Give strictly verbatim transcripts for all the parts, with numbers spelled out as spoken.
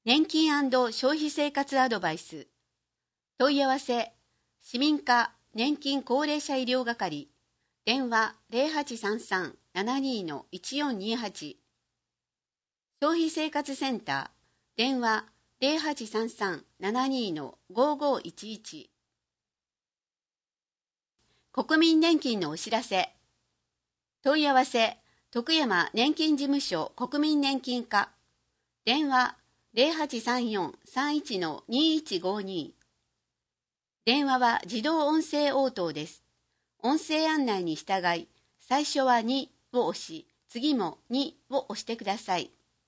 年金&消費生活アドバイス。問い合わせ、市民課年金高齢者医療係、電話 ゼロはちさんさん ななに いちよんにはち。消費生活センター、電話 ゼロはちさんさん ななに ごごいちいち。国民年金のお知らせ。問い合わせ、徳山年金事務所国民年金課、電話ゼロはちさんよん さんいち にいちごに。電話は自動音声応答です。音声案内に従い、最初はにを押し、次もにを押してください。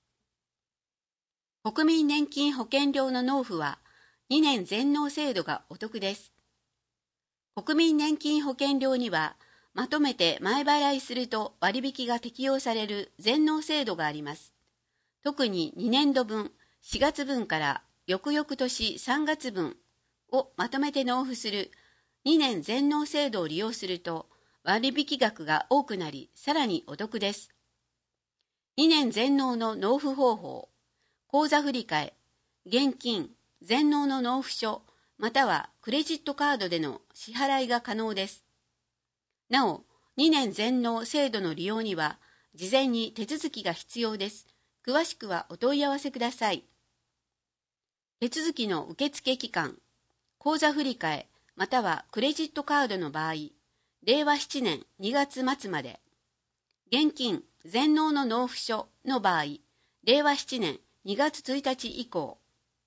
国民年金保険料の納付はにねん全納制度がお得です。国民年金保険料には、まとめて前払いすると割引が適用される全納制度があります。特ににねんどぶん、しがつぶんから翌々年さんがつぶんをまとめて納付するにねん全納制度を利用すると割引額が多くなり、さらにお得です。にねん全納の納付方法、口座振替、現金、全納の納付書、またはクレジットカードでの支払いが可能です。なお、にねん全納制度の利用には事前に手続きが必要です。詳しくはお問い合わせください。手続きの受付期間、口座振替またはクレジットカードの場合、れいわななねんにがつまつまで、現金全納の納付書の場合、れいわななねんにがつついたち以降、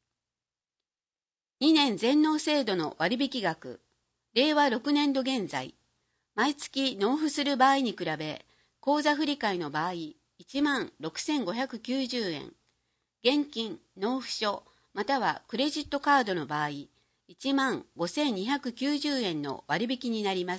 にねん全納制度の割引額、れいわろくねんど現在、毎月納付する場合に比べ、口座振替の場合、いちまんろくせんごひゃくきゅうじゅうえん、現金納付書またはクレジットカードの場合、いちまんごせんにひゃくきゅうじゅうえんの割引になります。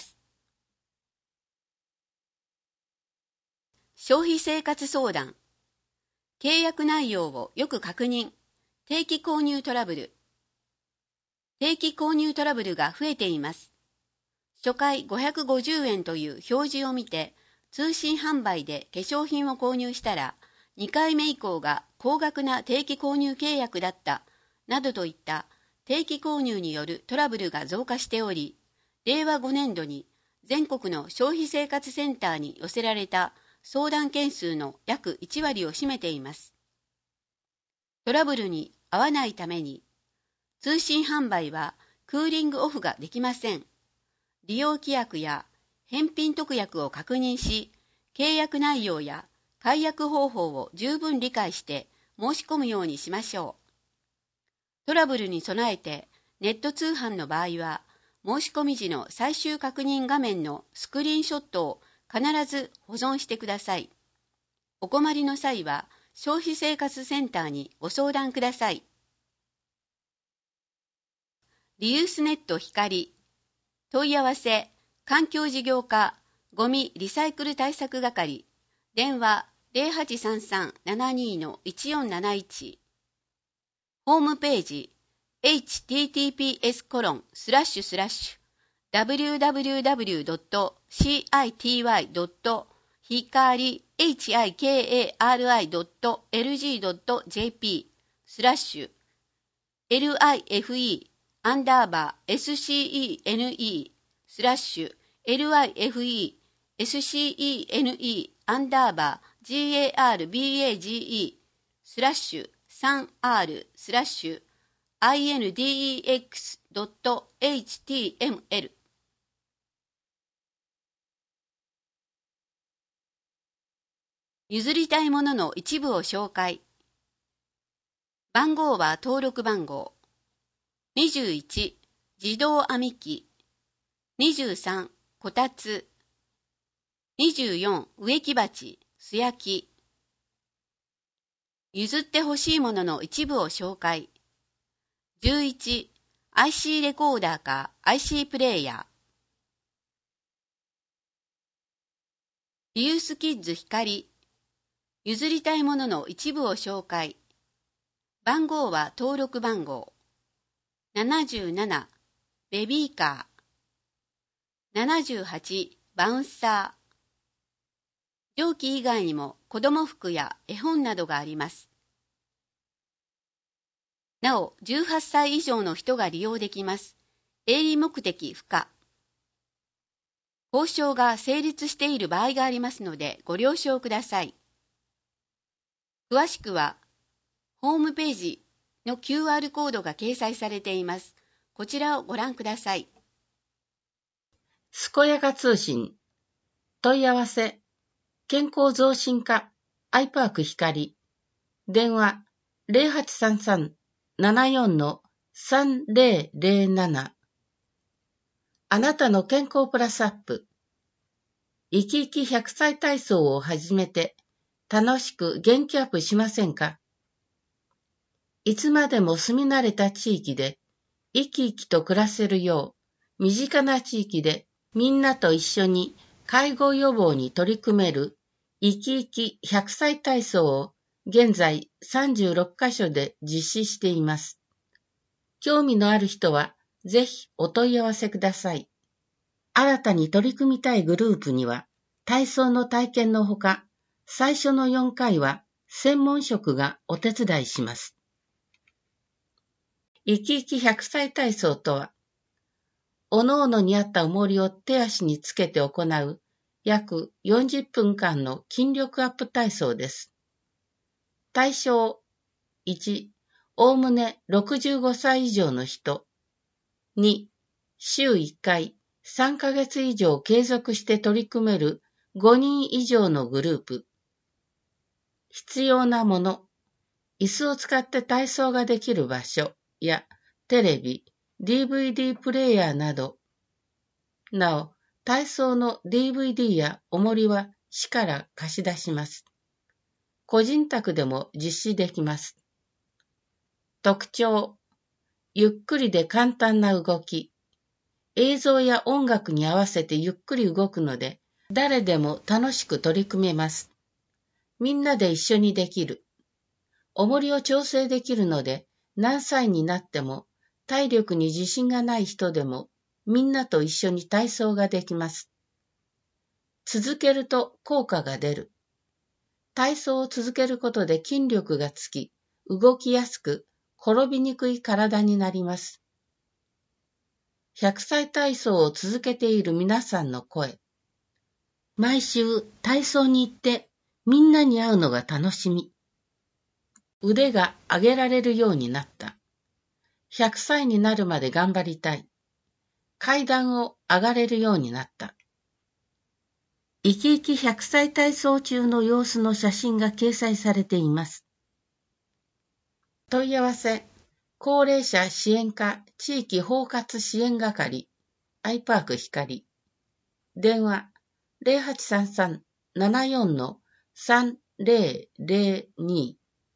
消費生活相談。契約内容をよく確認。定期購入トラブル。定期購入トラブルが増えています。初回ごひゃくごじゅうえんという表示を見て、通信販売で化粧品を購入したら、にかいめ以降が高額な定期購入契約だった、などといった定期購入によるトラブルが増加しており、れいわごねんどに全国の消費生活センターに寄せられた相談件数の約いちわりを占めています。トラブルに合わないために、通信販売はクーリングオフができません。利用規約や返品特約を確認し、契約内容や解約方法を十分理解して申し込むようにしましょう。トラブルに備えてネット通販の場合は、申し込み時の最終確認画面のスクリーンショットを必ず保存してください。お困りの際は消費生活センターにご相談ください。リユースネット光。問い合わせ、環境事業課ゴミリサイクル対策係、電話ゼロはちさんさん ななに いちよんなないち。ホームページ エイチティーティーピーエスコロンスラッシュスラッシュダブリューダブリューダブリュードットシーアイティーワイドットひかりエイチアイケーエーアールアイドットエルジードットジェーピースラッシュ エルアイエフイー アンダーバー エスシーイーエヌイー スラッシュ エルアイエフイー エスシーイーエヌイー アンダーバー ジェーアールビーエージーイー スラッシュ スリーアール スラッシュ アイエヌディーエックスドットエイチティーエムエル。 譲りたいものの一部を紹介。番号は登録番号。にじゅういち自動編み機、にじゅうさんこたつ、にじゅうよん植木鉢、素焼き。譲ってほしいものの一部を紹介。じゅういち アイシー レコーダーか アイシー プレイヤー。リユースキッズ光。譲りたいものの一部を紹介。番号は登録番号。ななじゅうななベビーカー。ななじゅうはちバウンサー。蒸気以外にも子供服や絵本などがあります。 なお、じゅうはっさい以上の人が利用できます。営利目的不可。交渉が成立している場合がありますので、ご了承ください。詳しくは、ホームページの キューアール コードが掲載されています。こちらをご覧ください。 すこやか通信。問い合わせ。健康増進課アイパーク光。電話 ゼロはちさんさん ななよん さんゼロゼロなな。あなたの健康プラスアップ。生き生きひゃくさい体操を始めて楽しく元気アップしませんか？いつまでも住み慣れた地域で生き生きと暮らせるよう、身近な地域でみんなと一緒に介護予防に取り組める生き生きひゃくさい体操を現在さんじゅうろっかしょで実施しています。興味のある人はぜひお問い合わせください。新たに取り組みたいグループには体操の体験のほか、最初のよんかいは専門職がお手伝いします。生き生きひゃくさい体操とは、おのおのに合った重りを手足につけて行う約よんじゅっぷんかんの筋力アップ体操です。対象いち、おおむねろくじゅうごさい以上の人。に、週いっかいさんかげつ以上継続して取り組めるごにん以上のグループ。必要なもの、椅子を使って体操ができる場所やテレビ、ディーブイディー プレイヤーなど。なお、体操の ディーブイディー や重りは市から貸し出します。個人宅でも実施できます。特徴、ゆっくりで簡単な動き。映像や音楽に合わせてゆっくり動くので、誰でも楽しく取り組めます。みんなで一緒にできる。重りを調整できるので、何歳になっても体力に自信がない人でもみんなと一緒に体操ができます。続けると効果が出る。体操を続けることで筋力がつき、動きやすく、転びにくい体になります。ひゃくさい体操を続けている皆さんの声。毎週体操に行ってみんなに会うのが楽しみ。腕が上げられるようになった。ひゃくさいになるまで頑張りたい。階段を上がれるようになった。生き生きひゃくさい体操中の様子の写真が掲載されています。問い合わせ、高齢者支援課地域包括支援係、アイパーク光。電話、ゼロはちさんさん ななよん さんゼロゼロに。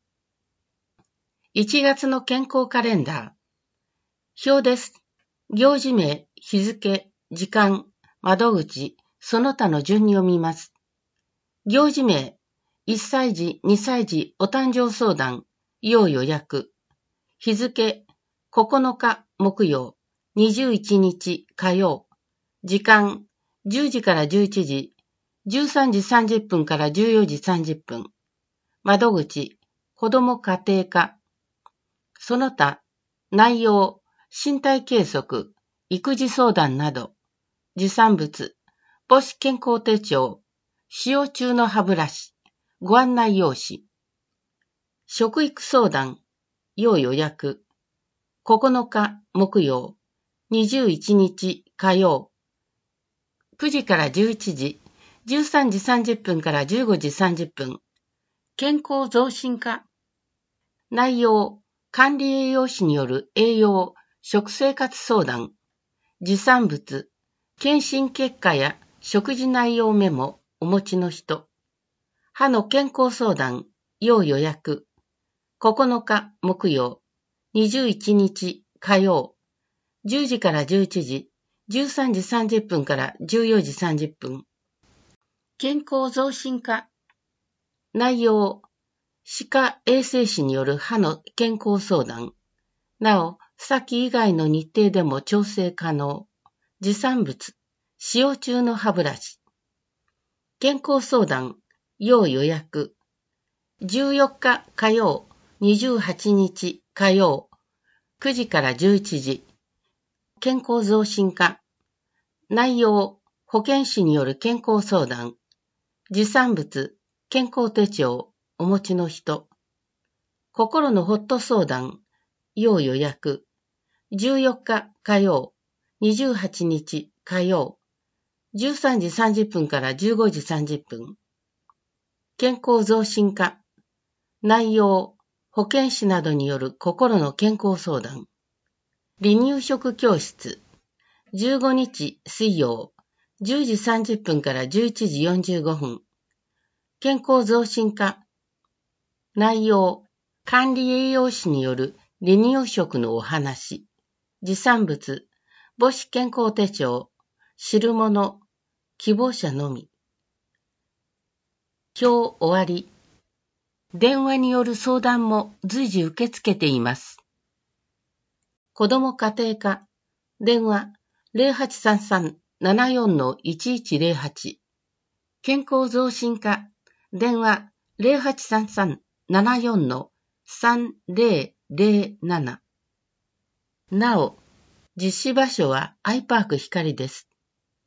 いちがつの健康カレンダー。表です。行事名、日付、時間、窓口、その他の順に読みます。行事名、いっさいじ、にさいじお誕生相談、要予約。日付、ここのか木曜、にじゅういちにち火曜。時間、じゅうじからじゅういちじ、じゅうさんじさんじゅっぷんからじゅうよじさんじゅっぷん。窓口、子ども家庭科。その他、内容、身体計測、育児相談など。持参物、母子健康手帳、使用中の歯ブラシ、ご案内用紙。食育相談、要予約。ここのか木曜、にじゅういちにち火曜。くじからじゅういちじ、じゅうさんじさんじゅっぷんからじゅうごじさんじゅっぷん。健康増進課。内容、管理栄養士による栄養、食生活相談。持参物、検診結果や食事内容メモお持ちの人。歯の健康相談、要予約。ここのか木曜、にじゅういちにち火曜。じゅうじからじゅういちじ、じゅうさんじさんじゅっぷんからじゅうよじさんじゅっぷん。健康増進課。内容、歯科衛生士による歯の健康相談。なお、先以外の日程でも調整可能。持参物、使用中の歯ブラシ。健康相談、要予約。じゅうよっか火曜、にじゅうはちにち火曜、 くじからじゅういちじ、健康増進課。内容、保健師による健康相談。持参物、健康手帳、お持ちの人。心のホット相談、要予約。じゅうよっか火曜、にじゅうはちにち火曜、じゅうさんじさんじゅっぷんからじゅうごじさんじゅっぷん。健康増進課。内容、保健師などによる心の健康相談。離乳食教室。じゅうごにち水曜、じゅうじさんじゅっぷんからじゅういちじよんじゅうごふん。健康増進課。内容、管理栄養士による離乳食のお話。持参物、母子健康手帳、汁物、希望者のみ。今日終わり。電話による相談も随時受け付けています。子ども家庭科、電話 ゼロはちさんさん ななよん いちいちゼロはち。健康増進課、電話 ゼロはちさんさん ななよん さんゼロゼロなな。なお、実施場所はアイパーク光です。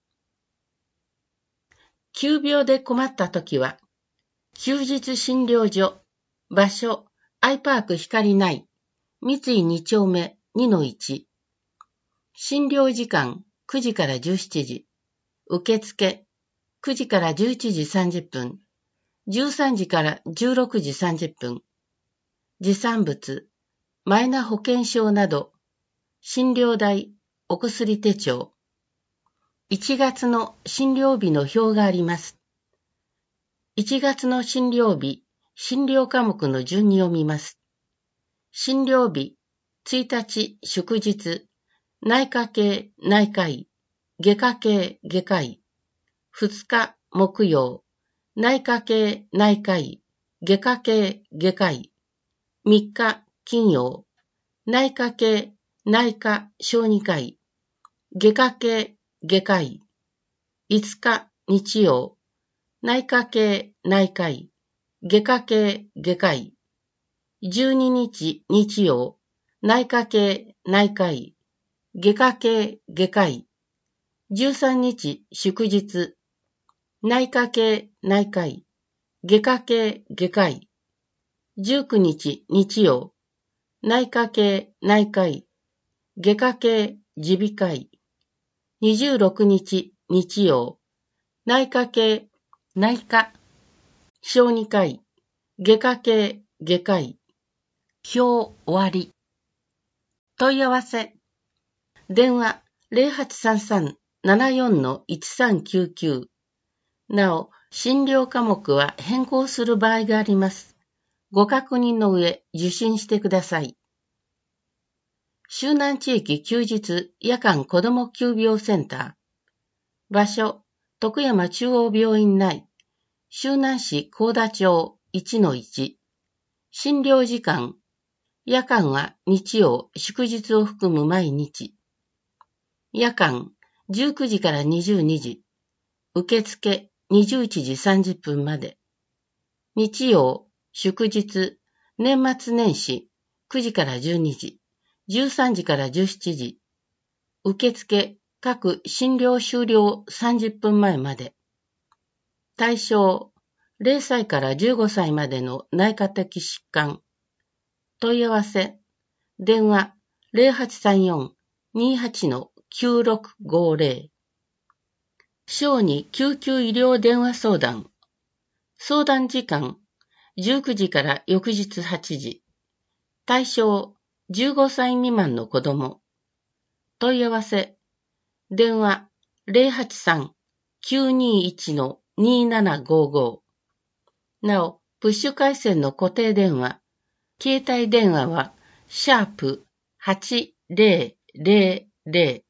急病で困ったときは、休日診療所、場所、アイパーク光内、三井に丁目 にのいち。診療時間くじからじゅうしちじ。受付くじからじゅういちじさんじゅっぷん。じゅうさんじからじゅうろくじさんじゅっぷん。持参物、マイナ保険証など、診療代、お薬手帳。いちがつの診療日の表があります。いちがつの診療日、診療科目の順に読みます。診療日、ついたち祝日、内科系内科医、外科系外科医。ふつか木曜、内科系内科医、外科系外科医。みっか金曜、内科系内科小児科医、外科系外科医。いつか日曜、内科系内科医、外科系外科医。じゅうににち日曜、内科系内科医、外科系外科医。じゅうさんにち祝日、内科系内科医、外科系外科医。じゅうくにち日曜、内科系内科医、外科系耳鼻科医。にじゅうろくにち日曜、内科系内科小児科医、外科系外科医。今日終わり。問い合わせ。電話 ゼロはちさんさん ななよん いちさんきゅうきゅう。なお、診療科目は変更する場合があります。ご確認の上、受診してください。周南地域休日夜間子ども急病センター。場所、徳山中央病院内。周南市高田町 いちのいち。診療時間。夜間は日曜、祝日を含む毎日。夜間、じゅうくじからにじゅうにじ。受付、にじゅういちじさんじゅっぷんまで。日曜、祝日、年末年始、くじからじゅうにじ。じゅうさんじからじゅうしちじ。受付、各診療終了さんじゅっぷんまえまで。対象、ゼロさいからじゅうごさいまでの内科的疾患。問い合わせ、電話 ゼロはちさんよん にはち きゅうろくごゼロ。小児救急医療電話相談。相談時間、じゅうくじから翌日はちじ。対象、じゅうごさい未満の子ども。問い合わせ、電話 ゼロはちさん きゅうにいち にななごご。なお、プッシュ回線の固定電話、携帯電話は、シャープはちゼロゼロゼロ。